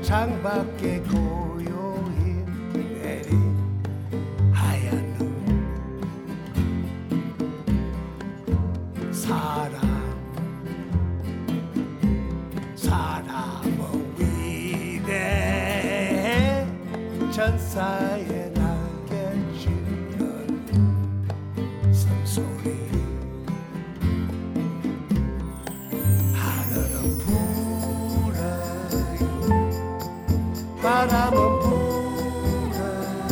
창밖에 고요히 내린 하얀 눈 사람은 위대해 전사의 날개짓는 숨소리 하늘은 불어요 바람은 불어요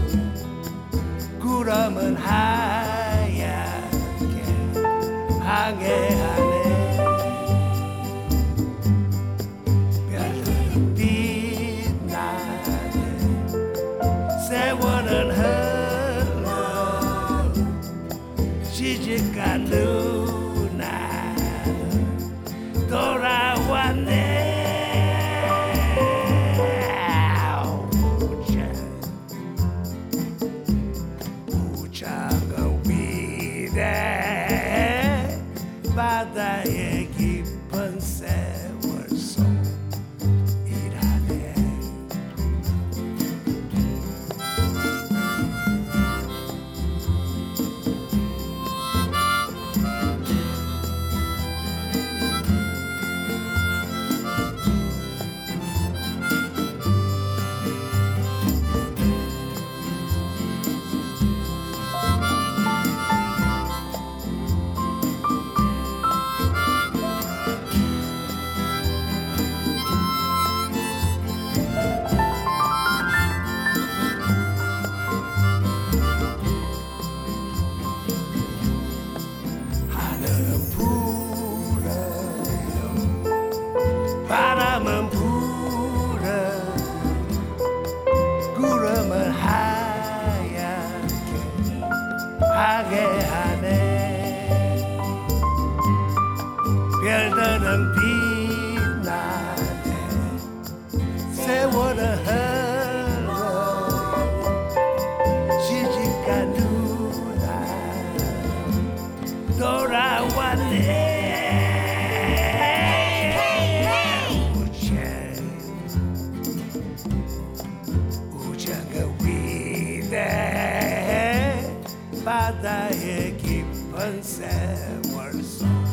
구름은 하얗게 항해하네 별들은 빛나네 세월은 흘러 시집간 누나는 돌아왔네 우정은 위대해 바다의 깊은 세월 속이라네 하늘은 불어요 바람은 불어요 구름은 하얗게 항해하네 별들은 빛나네 세월은 흘러 시집간 누나 돌아왔네 우정은 위대해 바다의 깊은 세월 속